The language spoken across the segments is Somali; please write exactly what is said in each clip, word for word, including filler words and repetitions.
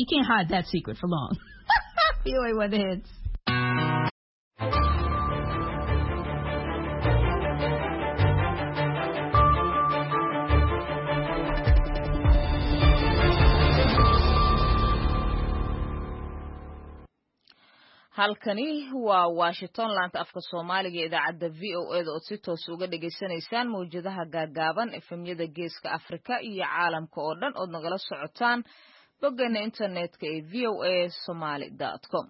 can't hide that secret for long. V O A Weather Hits. halkani waa Washington laanta afka Soomaaliga idaacada V O A da oo si toos uga dhageysanaysaan mawjadaha gaagaaban efemyada geeska Afrika iyo caalamka oo dhan oo nagala socotaan boggeena internetka ee v o a somali dot com.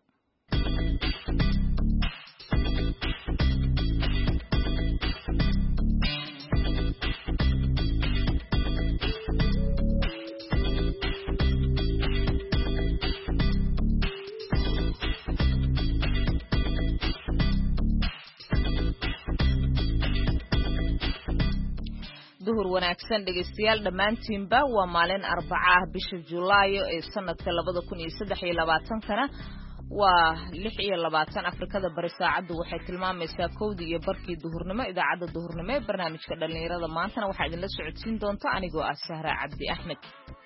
duhur wanaagsan dhageystayaal dhamaantiinba waa maalin Arbaca ah bisha Julaayo ee sanadka laba kun iyo saddex iyo labaatan kana waa lix iyo labaatan Afrikada bari saacadu waxay tilmaamaysaa kowdii iyo barkii duhurnimo idaacada duhurnimo ee barnaamijka dhalinyarada maantana waxa idin la socodsiin doonta anigoo ah Sahra Cabdi Ahmed.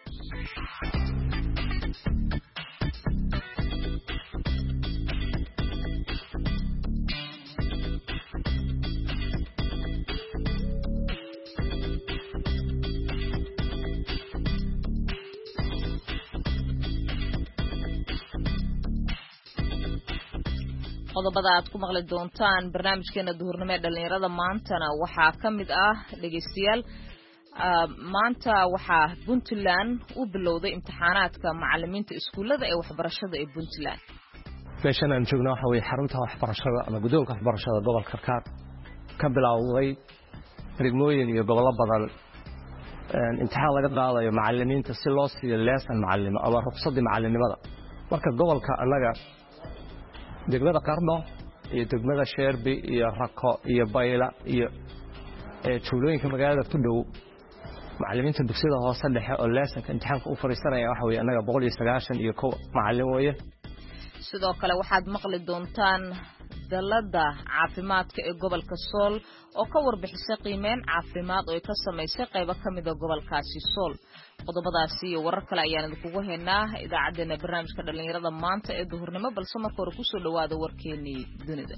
qodobada aad ku maqli doontaan barnaamijkeena duhurnimo ee dhalinyarada maantana waxaa ka mid ah dhageystayaal maanta waxaa Puntland u bilowday imtixaanaadka macallimiinta iskuulada ee waxbarashada ee Puntland. meeshan aan joogno waxa way xarunta waxbarashada ama guddoonka waxbarashada gobolka Karkaar ka bilowday degmooyin iyo gobollo badan imtixaan laga qaadayo macallimiinta si loo siiyo lesson macallimo ama ruqsadii macallinimada marka gobolka anaga degmada Qarno iyo degmada Sheerbi iyo Rako iyo Bayla iyo ee tuulooyinka magaalada ku dhow macallimiinta dugsiyada hoose dhexe oo lesson imtixaanka u fariisanaya waxa way anaga boqol iyo sagaashan iyo kow macallin weeye. sidoo kale waxaad maqli doontaan dalada caafimaadka ee gobolka Sool oo ka warbixisay qiimeyn caafimaad oo ay ka sameysay qayb ka mid ah gobolkaasi Sool. qodobadaasi iyo warar kale ayaan idinku haynaa idaacadeena barnaamijka dhalinyarada maanta ee duhurnimo balse marka hore ku soo dhawaada warkeenii dunida.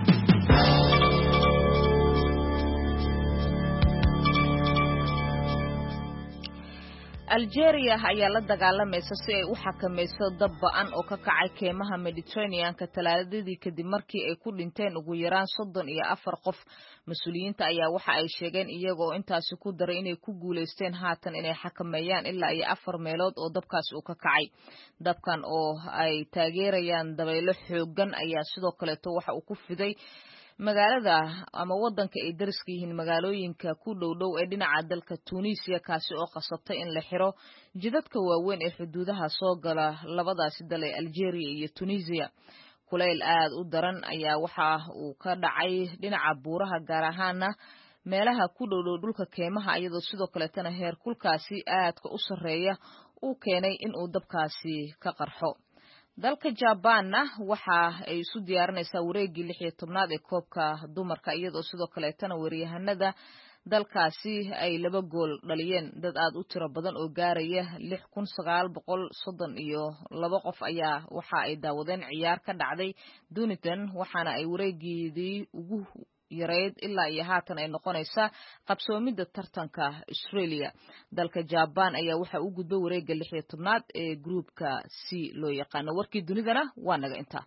Algeria ayaa la dagaalamaysa si ay u xakamayso dab ba'an oo ka kacay keymaha Mediterranean-ka talaadadii kadib markii ay ku dhinteen ugu yaraan soddon iyo afar qof. Mas'uuliyiinta ayaa waxa ay sheegeen iyagoo intaasi ku daray inay ku guuleysteen haatan inay xakameeyaan ilaa iyo afar meelood oo dabkaas uu ka kacay. dabkan oo ay taageerayaan dabaylo xooggan ayaa sidoo kale waxa uu ku fiday magaalada ama wadanka ay dariska yihiin magaalooyinka ku dhow-dhow ee dhinaca dalka Tunisia kaasi oo qasabtay in la xiro jidadka waaweyn ee xuduudaha soo gala labadaasi dal ee Algeria iyo Tunisia. kuleyl aad u daran ayaa waxa uu ka dhacay dhinaca buuraha gaar ahaana meelaha ku dhow-dhow dhulka keymaha iyadoo sidoo kale tan heer kulkaasi aadka u sareeya uu keenay in uu dabkaasi ka qarxo. dalka Japan waxa ay isu diyaarinaysaa wareegii lix iyo tobnaad ee koobka dumarka iyadoo sidoo kale tan wariyahanada dalkaasi ay laba gool dhaliyeen dad aad u tiro badan oo gaaraya lix kun sagaal boqol soddon iyo laba qof ayaa waxa ay daawadeen ciyaar ka dhacday Dunedin waxaana ay wareegidii ugu yareed ilaa iyo haatan ay noqonaysaa qabsoomida tartanka Australia. dalka Japan ayaa waxa uu gudbay wareegga lix iyo tobnaad ee groupka C loo yaqaan. warkii dunidana waa naga inta.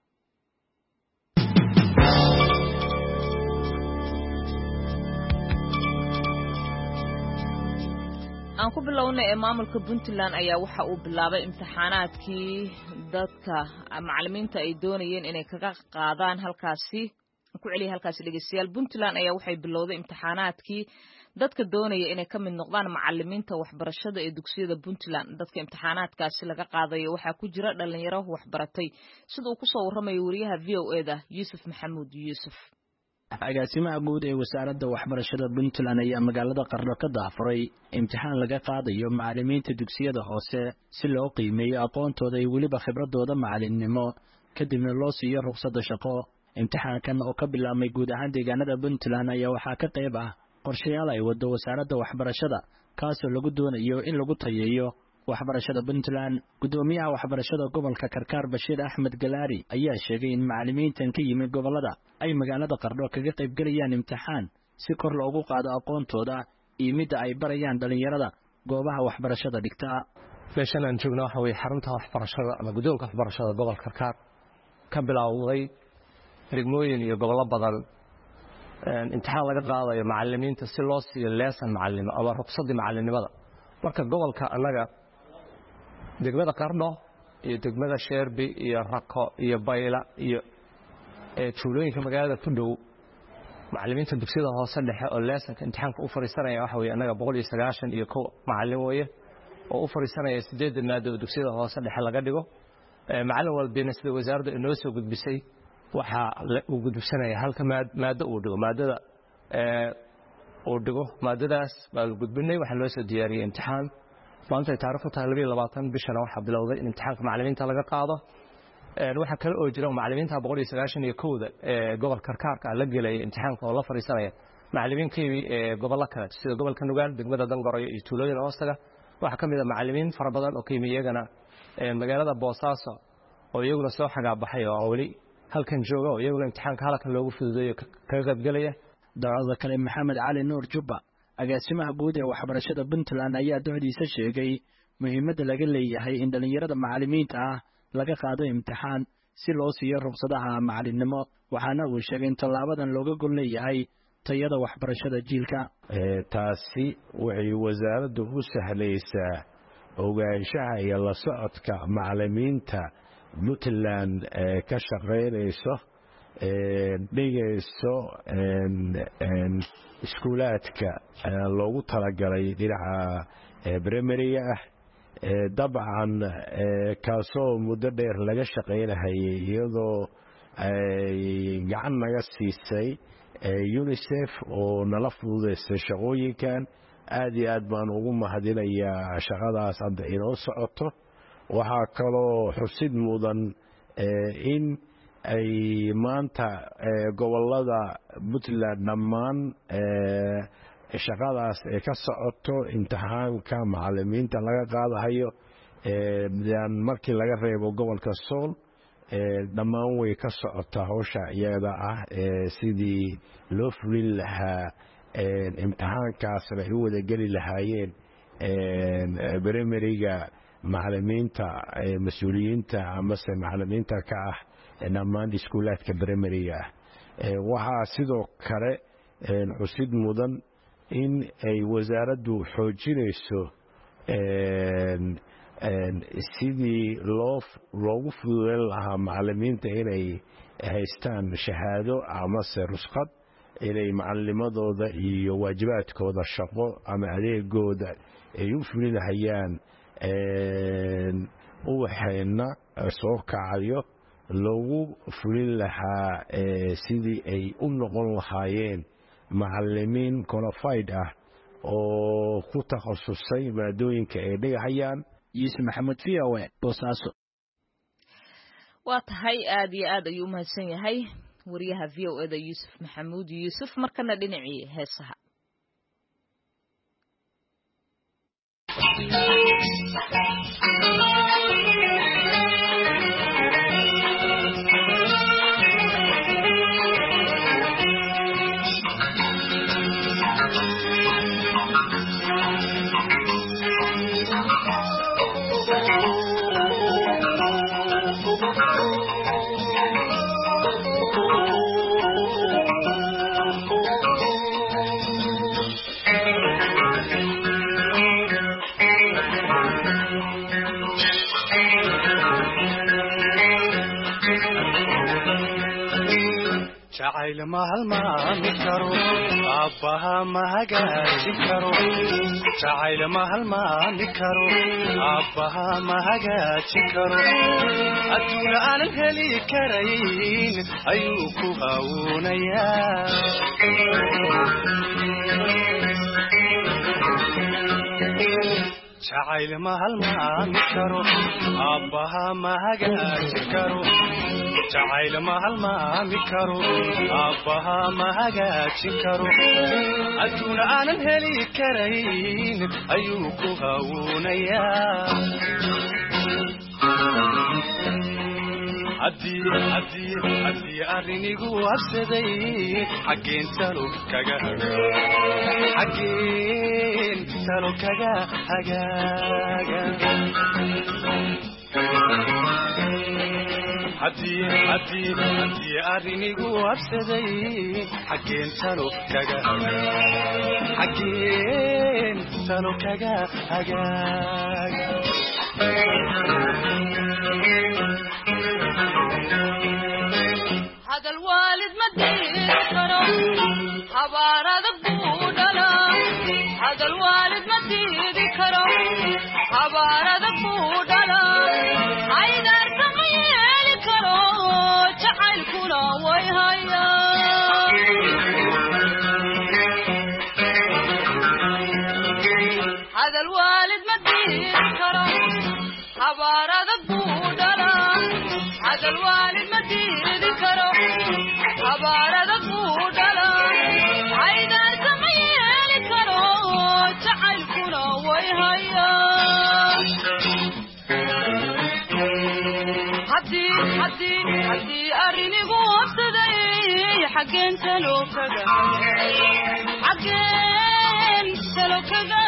aan ku bilownay ee maamulka Puntland ayaa waxa uu bilaabay imtixaanaadkii dadka macallimiinta ay doonayeen inay kaga qaadaan halkaasi ku celiya halkaasi dhageystayaal. Puntland ayaa waxay bilowday imtixaanaadkii dadka doonaya inay ka mid noqdaan macallimiinta waxbarashada ee dugsiyada Puntland. dadka imtixaanaadkaasi laga qaadayo waxaa ku jira dhalinyaro waxbaratay sida uu ku soo waramayo wariyaha V O A da Yusuf Maxamuud Yusuf. agaasimaha guud ee wasaaradda waxbarashada Puntland ayaa magaalada Qarno ka daafuray imtixaan laga qaadayo macallimiinta dugsiyada hoose si loo qiimeeyo aqoontooda iyo weliba khibradooda macallinimo kadibna loo siiyo ruqsadda shaqo. imtixaankan oo ka bilaabmay guud ahaan deegaanada Puntland ayaa waxaa ka qayb ah qorshayaal ay wado wasaaradda waxbarashada kaasoo lagu doonayo in lagu tayeeyo waxbarashada Puntland gudoomiyaha waxbarashada gobolka Karkaar Bashiir Axmed Galaari ayaa sheegay in macallimiintan ka yimid gobolada ay magaalada Qardho kaga qayb galayaan imtixaan si kor loogu qaado aqoontooda iyo mid ay barayaan dhalinyarada goobaha waxbarashada dhigta. meeshan aan joogno waxa way xarunta waxbarashada ama gudoonka waxbarashada gobolka Karkaar ka bilowday degmooyin iyo gobollo badan imtixaan laga qaadayo macallimiinta si loo siiyo lesson macallimo ama ruqsadda macallinimada. marka gobolka anaga degmada Qardho iyo degmada Sheerbi iyo Raqo iyo Bayla iyo ee tuulooyinka magaalada ku dhow macallimiinta dugsiyada hoose dhexe oo leesonka imtixaanka u fariisanaya waxa weeye anaga boqol iyo sagaashan iyo kow macallin weeye oo u fariisanaya sideed maado oo dugsiyada hoose dhexe laga dhigo. macallin walbina sida wasaaradda inoo soo gudbisay waxa uu gudbsanaya halka maado uu dhigo maadada ee uu dhigo maadadaas baa gudbinay waxa loo soo diyaariyay imtixaan. maanta taariikhdu tahay laba iyo labaatan bishana waxa bilowday in imtixaanka macallimiinta laga qaado. waxa kale oo jira macallimiinta boqol iyo sagaashan iyo kow ee gobolka Karkaarka la galay imtixaanka oo la fariisanaya macallimiintii ee gobolka kale sida gobolka Nugaal degmada Dangoroyo iyo tuulooyin hoostaga. waxa kamid ah macallimiin fara badan oo qiimo iyagana ee magaalada Boosaaso oo iyaguna soo xagaa baxay oo wali halkan jooga oo iyaguna imtixaanka halkan loogu fududeeyo ka qayb galaya. dawladda kale Maxamed Cali Nuur Jubba agaasimaha guud ee waxbarashada Puntland ayaa doodiisa sheegay muhiimadda laga leeyahay in dhalinyarada macallimiinta ah laga qaado imtixaan si loo siiyo ruqsadaha macallinimo waxaana uu sheegay in talaabadan looga gol leeyahay tayada waxbarashada jiilka. ee taasi waxay wasaaraddu u sahlaysaa ogaanshaha iyo la socodka macallimiinta Puntland ee ka shaqeynayso ee dhigayso een iskuulaadka loogu talagalay dhinaca primary ah dabcan kaasoo muddo dheer laga shaqeynayay iyadoo ay gacan naga siisay UNICEF oo nala fududeysay shaqooyinkan. aad iyo aad baan ugu mahadinayaa shaqadaas hadda inoo socoto. waxaa kaloo xusid mudan in ay maanta gobolada Puntland dhammaan shaqadaas ay ka socoto imtixaanka macallimiinta laga qaadayo ee markii laga reebo gobolka Sool dhammaan way ka socotaa hawsha iyada ah sidii loo fulin lahaa imtixaankaasna ay wada geli lahaayeen primary-ga macallimiinta mas'uuliyiinta ama macallimiinta ka ah dhammaan iskuulaadka primary-ga ah. waxaa sidoo kale xusid mudan in ay wasaaraddu xoojinayso sidii loo loogu fududeyn lahaa macallimiinta inay haystaan shahaado ama se rusqad inay macallinimadooda iyo waajibaadkooda shaqo ama adeegooda ay u fulinahayaan uwaxayna soo kacayo loogu fulin lahaa sidii ay u noqon lahaayeen macallimiin qualified ah oo ku takhasusay maadooyinka ay dhigahayaan. Yuusuf Maxamuud V O A Boosaaso. waa tahay aad iyo aad ayuu mahadsan yahay wariyaha V O A da Yuusuf Maxamuud Yuusuf. markana dhinacii heesaha jacayl ma halmaami karo aabbaha ma hagaajin karo jacayl ma halmaami karo aabbaha ma hagaajin karo adduun aanan heli karayn ayuu ku hawuunayaa jacayl ma halmaami karo aabbaha ma hagaajin karo jacayl ma halmaami karo aabbaha ma hagaajin karo adduun aanan heli karayn ayuu ku hawuunayaa haddii arrinigu habsaday xaggeen talo kaga xaggeen talo kaga hagaaga haddii arrinigu habsaday xaggeen talo kaga xaggeen talo kaga hagaaga هذا الوالد ما تذكره حبارة بودلا هذا الوالد ما تذكره حبارة بودلا عيدار كميل كرو جعل كنا ويهيا هذا الوالد ما تذكره حبارة بودلا هذا الوالد ما تذكره حبارة بودلا عيدا سميل كرو جعل كنا ويهيا حدي حدي حدي أريني بوصدي حقين تلو كذا حقين تلو كذا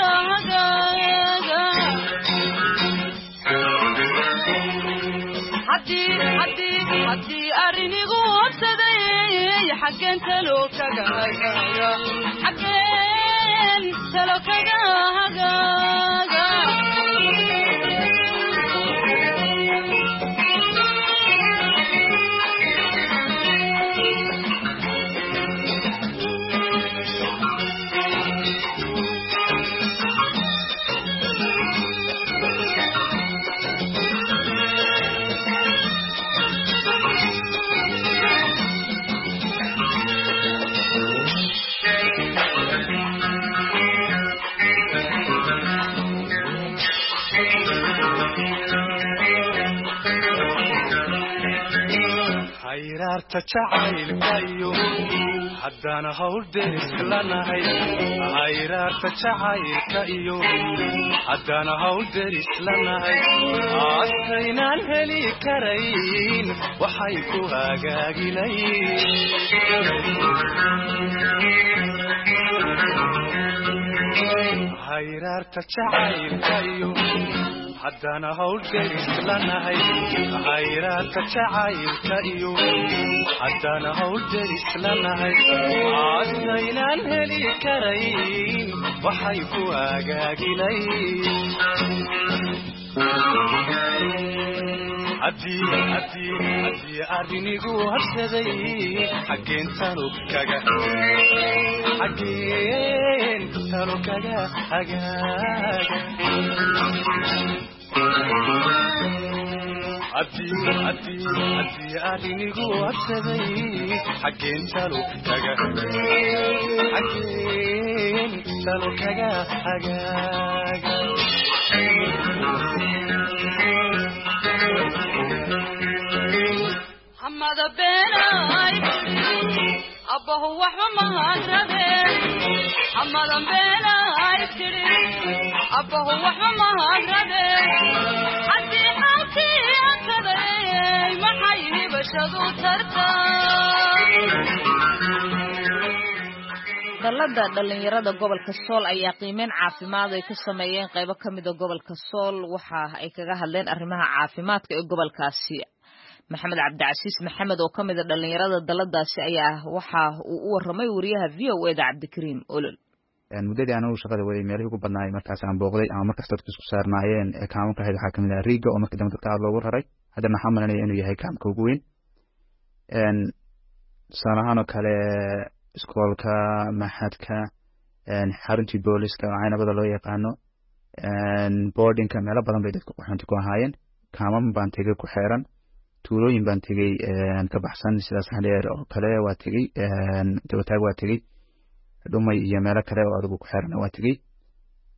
حدي حدي حدي أريني غوصدي حقين تلو كذا حقين تلو كذا hayraarta jacaylka iyo haddana hawl derislanahay hayraarta jacaylka iyo haddana hawl derislanahay asaynaan heli karayn waxay ku hagaagilayn hayraarta jacaylka iyo haddana hawl derislanahay hayraarta jacaylka iyo haddana hawl derislanahay asaynaan heli karayn waxay ku hagaagilayn haddii arrinigu habsaday xaggeen talo kaga xaggeen talo kaga hagaaga haddii arrinigu habsaday xaggeen talo kaga xaggeen talo kaga hagaaga حمد بيناي أبوه وحما هاجربه حمد بيناي تري أبوه وحما هاجربه حدي حالتي أكدي ما حيني بشدو ترتا dalada dhalinyarada gobolka Sool ayaa qiimeyn caafimaad ay ku sameeyeen qaybo kamid ah gobolka Sool waxa ay kaga hadleen arrimaha caafimaadka ee gobolkaasi maxamed cabdicasiis maxamed oo kamid ah dhalinyarada daladaasi ayaa waxa uu u waramay wariyaha V O A da Cabdikariim Olol een mudadii aan u shaqada waday meelaha ugu badnaayay markaas aan booqday ama markaas dadku isku saarnaayeen ee kaamka ka waxa kamid ah Riiga oo markii dambe dadka loogu raray hadda maxaa malanaya inuu yahay kaamka ugu weyn een sanahan kale iskoolka maxadka een xaruntii booliska aynabada loo yaqaano een boardingka meelo badan bay dadku waxaan ku ahaayeen kaamam baan tagay ku xeeran tuulooyin baan tagay een ka baxsan sidaas xaleer oo kale waa tagay een dawtaag waa tagay dhumay iyo meelo kale oo adigu ku xeeran waa tagay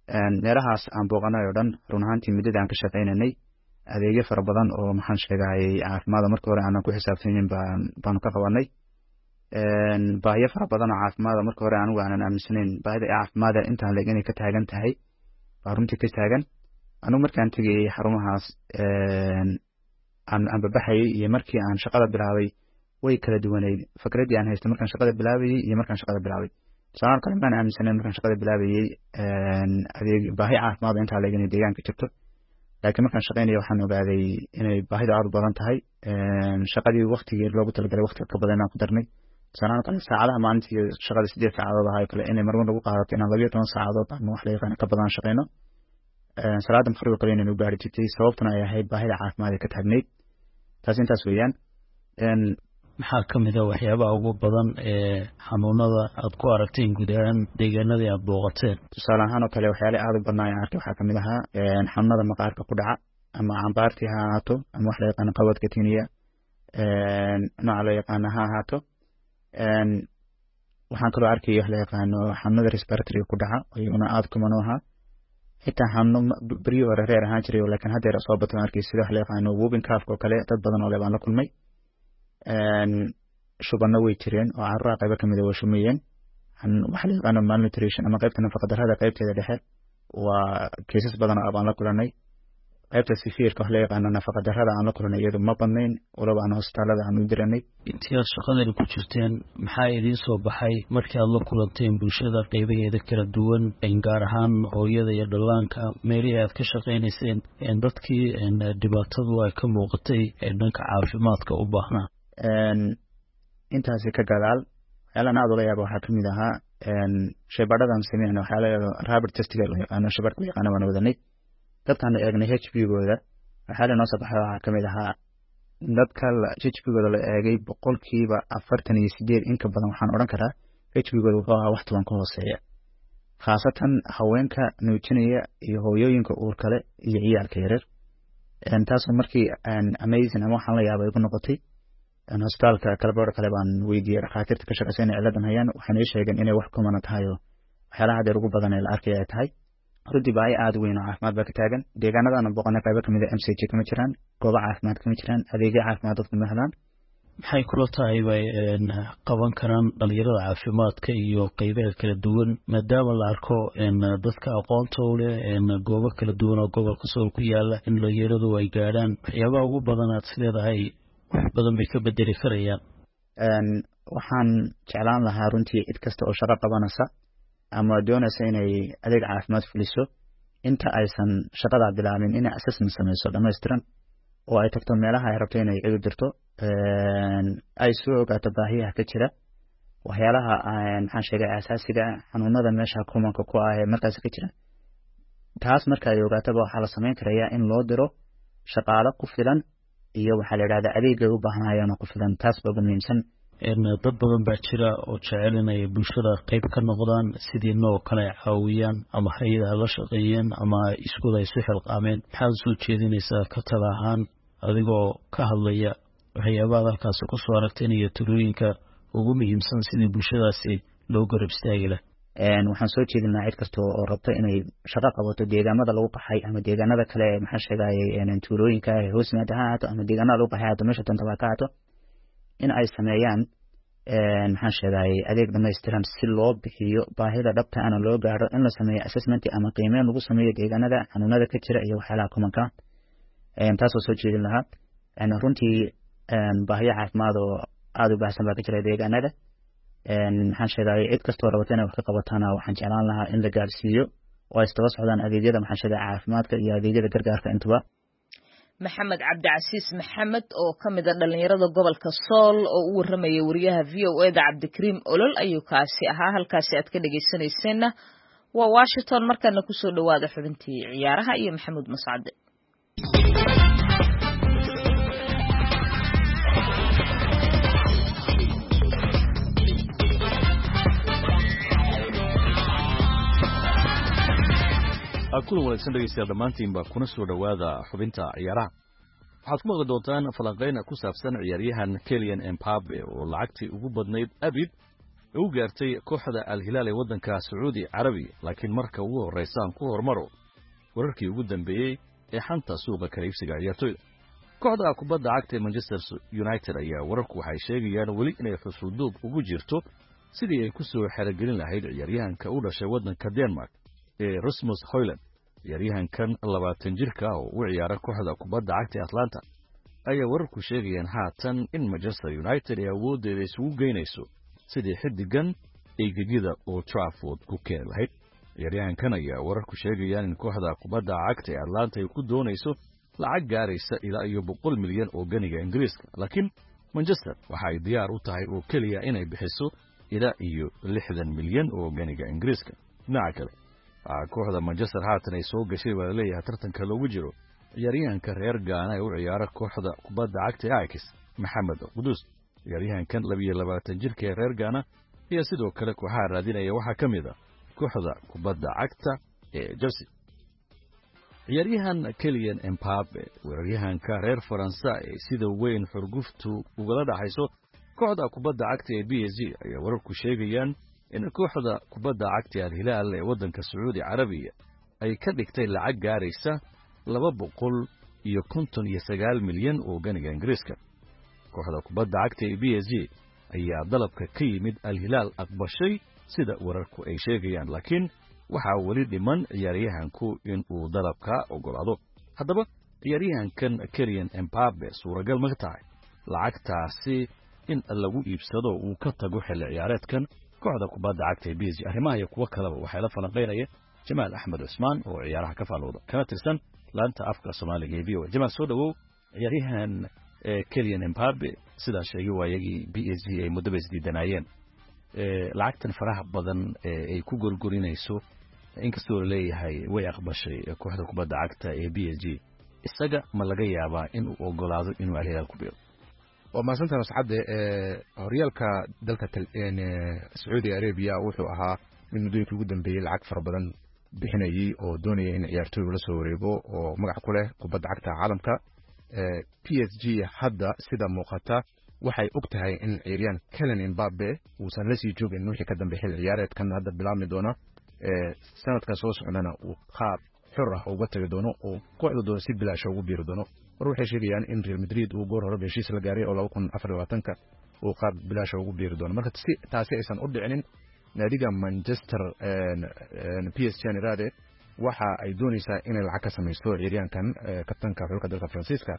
meelahaas aan booqanay oo dhan run ahaantii muddada aan ka shaqaynanay adeegyo fara badan oo maxaan sheegayay caafimaad markii hore aanan ku xisaabtanin baan baanu ka qabanay baahiyo fara badan oo caafimaad markii hore anigu aanan aaminsanayn baahida caafimaad intaan leeg inay ka taagan tahay baa runtii ka taagan anigu markaan tegay xarumahaas aan aan babaxayay iyo markii aan shaqada bilaabay way kala duwaneyd fikradii aan haystay markaan shaqada bilaabayay iyo markaan shaqada bilaabay sabab kale ma aaminsanayn markaan shaqada bilaabayay adeeg baahi caafimaad inta leeg inay deegaanka jirto laakiin markaan shaqaynayo waxaan ogaaday inay baahida aad u badan tahay shaqadii waqtigii loogu talagalay waqti ka badan aan ku darnay sanad kale saacadaha maalintii shaqada sideed saacadood ahaa kale inay marwan lagu qaadato inaan labiyo toban saacadood ama wax la yaqaan ka badan shaqayno salaada maqrib kale inay u gaari jirtay sababtuna ay ahayd baahida caafimaad ee ka taagneyd taas intaas weeyaan maxaa ka mid ah waxyaabaha ugu badan ee xanuunada aad ku aragteen guud ahaan deegaanadii aad booqateen tusaale ahaan oo kale waxyaale aad u badnaa aan arkay waxaa ka mid ahaa xanuunada maqaarka ku dhaca ama cambaartii ha ahaato ama wax la yaqaan qabadka tiniya nooca la yaqaan ha ahaato waxaan kaloo arkay wax la yaqaano xanuunada respiratory ku dhaca iyaguna aad kumano ahaa xitaa xanuuno beriyo hore reer ahaan jiray laakiin haddeer soo bato arkay sida wax la yaqaano whooping cough oo kale dad badan oo le baan la kulmay shubano way jireen oo carruur qayb ka mid ah shumiyeen waxa la yaqaan malnutrition ama qaybta nafaqa darrada qaybteeda dhexe waa cases badan oo aan la kulanay qaybta severe ka la yaqaan nafaqa darrada aan la kulanay iyadoo ma badnayn wala aan hospitaalada aan u diranay intii aad shaqada ku jirteen maxaa idin soo baxay markii aad la kulanteen bulshada qaybaheeda kala duwan gaar ahaan hooyada iyo dhallaanka meelihii aad ka shaqaynayseen dadkii dhibaatadu ay ka muuqatay dhanka caafimaadka u baahnaa intaasi ka gadaal waxyaalahan aad ula yaaba waxaa ka mid ahaa shaybaadhadan sameynayna waxaa la yidhahdo rabid testiga loo yaqaano shaybaadhka loo yaqaano waan wadanay dadkaan eegnay h b gooda waxaa la noo soo baxay waxaa ka mid ahaa dadka h b gooda la eegay boqolkiiba afartan iyo sideed in ka badan waxaan odhan karaa h b gooda wuxuu ahaa wax toban ka hooseeya khaasatan haweenka nuujinaya iyo hooyooyinka uur kale iyo ciyaalka yaryar taasoo markii amazing ama waxaan la yaabay ku noqotay hospitaalka kalabadha kale baan weydiiyey dhakhaatiirta ka shaqaysa inay ciladan hayaan waxayna ii sheegeen inay wax kumana tahay oo waxyaalaha haddeer ugu badan ee la arkaya ay tahay runtii baahi aad weyn oo caafimaad baa ka taagan deegaanadana booqanay qaybo kamid a m c j kama jiraan goobo caafimaad kama jiraan adeegyo caafimaad dadku ma helaan maxay kula tahay bay qaban karaan dhalinyarada caafimaadka iyo qaybaha kala duwan maadaama la arko dadka aqoonta u leh goobo kala duwan oo gobolka sool ku yaala in dhalinyaradu ay gaadhaan waxyaabaha ugu badan aad sileedahay wax badan bay ka bedeli karayaan waxaan jeclaan lahaa runtii cid kasta oo shaqo qabanaysa ama doonaysa inay adeeg caafimaad fuliso inta aysan shaqada bilaabin inay assessment samayso dhammaystiran oo ay tagto meelaha ay rabto inay cidu dirto ay soo ogaato baahiyaha ka jira waxyaalaha maxaan sheegay asaasiga xanuunada meesha kumanka ku ah ee markaas ka jira taas marka ay ogaataba waxaa la samayn karayaa in loo diro shaqaale ku filan iyo waxaa la yidhahdaa adeegay u baahnayaan ku filan taas baa ugu muhiimsan dad badan baa jira oo jecel inay bulshada qayb ka noqdaan sidii noo kale caawiyaan ama hay-adaha la shaqeeyeen ama iskuod ay si xilqaameen maxaad soo jeedinaysaa ka tala ahaan adigoo ka hadlaya waxyaabaha halkaasi ku soo aragteen iyo talooyinka ugu muhiimsan sidii bulshadaasi loo garab istaagi lah waxaan soo jeedinaa cid kasta oo rabto inay shaqo qabato deegaamada lagu qaxay ama deegaanada kale maxaa sheegayay tuulooyinka hoos yimaada ha ahaato ama deegaanada lagu qaxay haato meesha tanta waa ka haato in ay sameeyaan maxaan sheegayay adeeg dhamaystiran si loo bixiyo baahida dhabta ana loo gaaro in la sameeyo assessment ama qiimeyn lagu sameeyo deegaanada xanuunada ka jira iyo waxyaalaha kumanka taasoo soo jeedin lahaa runtii baahiyo caafimaad oo aada u baahsan baa ka jira deegaanada maxaan sheegayay cid kastoo rabata inay wax ka qabatana waxaan jeclaan lahaa in la gaarsiiyo oo ay istaba socdaan adeegyada maxaan sheegay caafimaadka iyo adeegyada gargaarka intuba maxamed cabdicasiis maxamed oo ka mid a dhalinyarada gobolka sool oo u warramaya wariyaha v o eda cabdikariim olol ayuu kaasi ahaa halkaasi aad ka dhegaysanayseena waa washington markana kusoo dhawaada xubintii ciyaaraha iyo maxamuud mascade kulan wanaagsan dhegeystayaal dhammaantiinba kuna soo dhowaada xubinta ciyaaraha waxaad ku maqli doontaan falanqayn ku saabsan ciyaaryahan Kylian Mbappe oo lacagtii ugu badnayd abid u gaartay kooxda Al-Hilal ee waddanka Sacuudi Carabiya laakiin marka ugu horeysaan ku hormaro wararkii ugu dambeeyay ee xanta suuqa kala iibsiga ciyaartoyda kooxda kubadda cagta ee Manchester United ayaa wararku waxay sheegayaan weli inay xusuuduub ugu jirto sidii ay ku soo xaragelin lahayd ciyaaryahanka u dhashay waddanka Denmark ee Rasmus Højlund ciyaaryahankan labaatan jirka oo u ciyaara kooxda kubadda cagta ee Atlanta ayaa wararku sheegayaan haatan in Manchester United ay awoodeeda isugu geynayso sidii xidigan ay gegida Old Trafford ku keeni lahayd ciyaaryahankan ayaa wararku sheegayaan in kooxda kubadda cagta ee Atlanta ay ku doonayso lacag gaaraysa ilaa iyo boqol milyan oo ganiga Ingiriiska laakiin Manchester waxa ay diyaar u tahay oo kaliya inay bixiso ilaa iyo lixdan milyan oo ganiga Ingiriiska dhinaca kale kooxda Manchester haatan ay soo gashay waa leeyahay tartanka loogu jiro ciyaaryahanka reer Ghana ee u ciyaara kooxda kubadda cagta ee Ajax Maxamed Qudus ciyaaryahankan laba iyo labaatan jirka ee reer Ghana iyo sidoo kale kooxaha raadinaya waxa kamid ah kooxda kubadda cagta ee Chelsea ciyaaryahan Kylian Mbappe weeraryahanka reer Faransa ee sida weyn xurguftu ugala dhaxayso kooxda kubadda cagta ee P S G ayaa wararku sheegayaan in kooxda kubadda cagta ee Al-Hilal ee waddanka Sacuudi Carabiya ay ka dhigtay lacag gaaraysa laba boqol iyo konton iyo sagaal milyan oo ganiga Ingiriiska kooxda kubadda cagta ee P S G ayaa dalabka ka yimid Al-Hilal aqbashay sida wararku ay sheegayaan laakiin waxa wali dhiman ciyaaryahanku in uu dalabka ogolaado haddaba ciyaaryahankan Kylian Mbappe suuragal ma tahay lacagtaasi in lagu iibsado uu ka tago xilli ciyaareedkan kooxda kubadda cagta ee P S G arrimaha iyo kuwa kale waxay la falanqeynayeen Jamaal Axmed Usmaan oo ciyaaraha ka faalooda kana tirsan laanta afka Soomaaliga ee V O A Jamaal soo dhawow ciyaaryahan Kylian Mbappe sida sheegay waayagii P S G ay muddo isdiidanayeen ee lacagtan faraha badan ee ay ku gurgurinayso inkastoo leeyahay way aqbashay kooxda kubadda cagta ee P S G isaga ma laga yaabaa in uu ogolaado inuu Al-Hilal ku biiro waa maasantan saxade ee horyaalka dalka Saudi Arabia wuxuu ahaa mid muddooyinkii ugu dambeeyay lacag fara badan bixinayay oo doonaya in ciyaartooy la soo wareego oo magac ku leh kubadda cagta caalamka ee P S G hadda sida muuqata waxay og tahay in ciyaaryahan Kylian Mbappe uusan la sii joogin wixii ka dambeeyay ciyaareedkan hadda bilaabmi doona ee sanadka soo socdana uu qaab xor ah uga tagi doono oo kooxda doona si bilaash ugu biiri doono war waxay sheegayaan in Real Madrid uu goor hore heshiis la gaaray oo laba kun afar iyo labaatan uu qaab bilaash ugu biiri doono marka si taasi aysan u dhicinin naadiga Manchester P S G nirade waxa ay doonaysaa inay lacag ka samaysto ciyaaryahankan kabtanka xulka dalka Faransiiska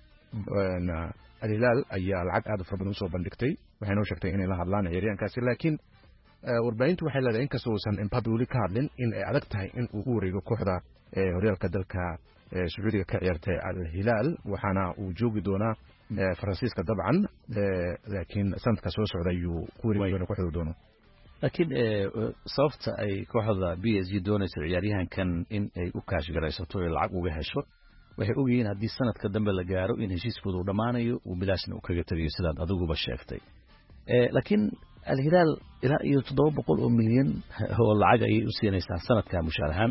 Al-Hilal ayaa lacag aad u fara badan u soo bandhigtay waxay noo sheegtay inay la hadlaan ciyaaryahankaasi laakiin warbaahintu waxay leedahay inkastoo uusan Mbappe weli ka hadlin in ay adag tahay in uu u wareego kooxda horyaalka dalka Sacuudiga ka ciyaartay Al-Hilal waxaana uu joogi doonaa Faransiiska dabcan laakiin sanadka soo socda ayuu ku wareegi doonaa kooxda doono laakiin sababta ay kooxda P S G doonayso ciyaaryahankan in ay u kaash garaysato ee lacag uga hesho waxay ogyihiin haddii sanadka dambe la gaaro in heshiiskooda uu dhammaanayo uu bilaashna u kaga tagayo sidaad adiguba sheegtay laakiin Al-Hilal ilaa iyo toddoba boqol oo milyan oo lacag ayay u siinaysaa sanadka mushaar ahaan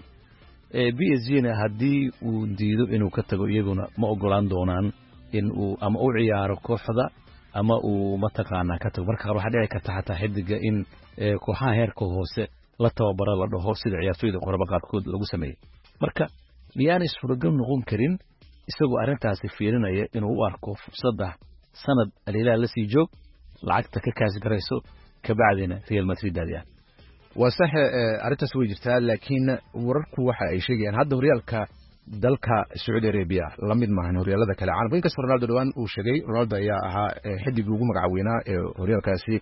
P S G na haddii uu diido inuu ka tago iyaguna ma ogolaan doonaan in uu ama u ciyaaro kooxda ama uu mataqaanaa ka tago marka waxa dhici karta xataa xidiga in kooxaha heerka hoose la tababaro la dhaho sida ciyaartooyda qoraba qaarkood lagu sameeyay marka miyaanay suuragal noqon karin isagoo arrintaasi fiirinaya inuu u arko fursadda sanad Al-Hilal la sii joog lacagta ka kaas garayso ka bacdina Real Madrid aadiyaan waa sax arrintaas way jirtaa laakiin wararku waxa ay sheegayaan hadda horyaalka dalka Saudi Arabia la mid maahan horyaalada kale caalamka inkastoo Ronaldo dhawaan uu sheegay Ronaldo ayaa ahaa xidigii ugu magacaweynaa ee horyaalkaasi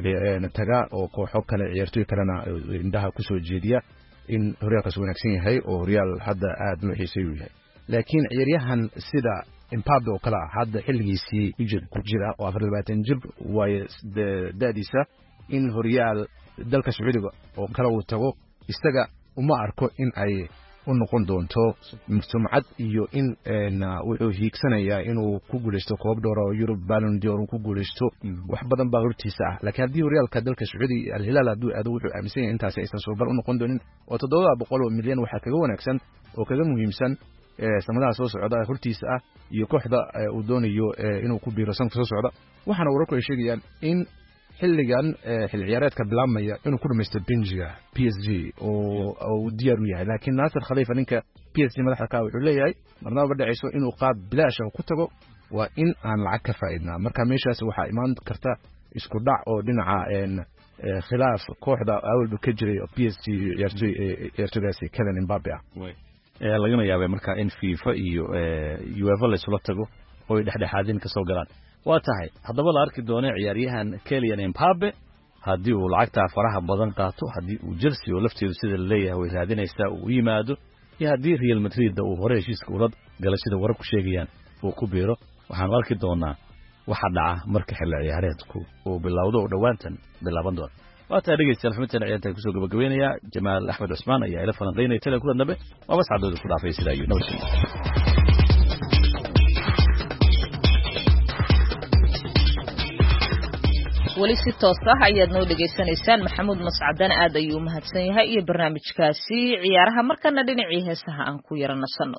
taga oo kooxo kale ciyaartooy kalena indhaha ku soo jeediya in horyaalkaas wanaagsan yahay oo horyaal hadda aad loo xiiseeyo yahay laakiin ciyaaryahan sida Mbappe oo kala hadda xilligiisii ku jira oo afar iyo labaatan jir way daadiisa in horyaal dalka Sacuudiga oo kala uu tago isaga uma arko in ay u noqon doonto sumcad iyo in wuxuu hiigsanayaa inuu ku guuleysto koob dhowr oo Yurub Ballon d'Or ku guuleysto wax badan baa hortiisa ah laakiin haddii horyaalka dalka Sacuudi Al-Hilal hadduu aad wuxuu aaminsan yahay intaas aysan soo bar u noqon doonin oo toddoba boqol oo milyan waxa kaga wanaagsan oo kaga muhiimsan sanadaha soo socda hortiisa ah iyo kooxda uu doonayo inuu ku biiro sanadka soo socda waxaana wararku ay sheegayaan in xilligan xil ciyaareedka bilaabmaya inuu ku dhamaysto benjiga P S G oo oo diyaar u yahay laakiin Nasser Khalifa ninka P S G madaxda ka wuxuu leeyahay marnaba dhacayso inuu qaab bilaash ah ku tago waa in aan lacag ka faa'iidnaa marka meeshaas waxa imaan karta isku dhac oo dhinaca een khilaaf kooxda awalba ka jiray P S G ciyaartoydaasi Kylian Mbappe ah ee lagana yaabay marka in FIFA iyo UEFA la isla tago oo ay dhexdhexaadin ka soo galaan waa tahay haddaba la arki doono ciyaaryahan Kylian Mbappe haddii uu lacagta faraha badan qaato haddii uu Chelsea oo lafteedu sida la leeyahay way raadinaysaa uu yimaado iyo haddii Real Madrid uu hore heshiiska ula galay sida warar ku sheegayaan uu ku biiro waxaan arki doonaa waxa dhaca marka xilli ciyaareedku uu bilowdo oo dhawaantan bilaaban doona waa tahay dhegeystayaal xubintan ciyaarta ku soo gabagabeynaya Jamaal Axmed Cusmaan ayaa ila falanqeynaya tele kulan dambe waa bas cadooda ku dhaafay sida ayuu nabad weli si toos ah ayaad noo dhegaysanaysaan maxamuud mascadana aad ayuu u mahadsan yahay iyo barnaamijkaasi ciyaaraha markana dhinacii heesaha aan ku yara nasanno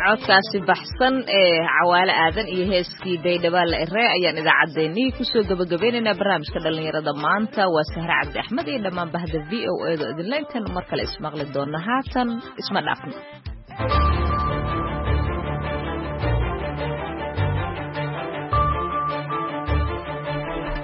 codkaasi baxsan ee cawaale aadan iyo heeskii daydhabaale eree ayaan idaacaddeenii kusoo gabagabaynaynaa barnaamijka dhallinyarada maanta waa sahre cabdi axmed iyo dhammaan bahda v o edo idinla intaanu mar kale ismaqli doona haatan isma dhaafno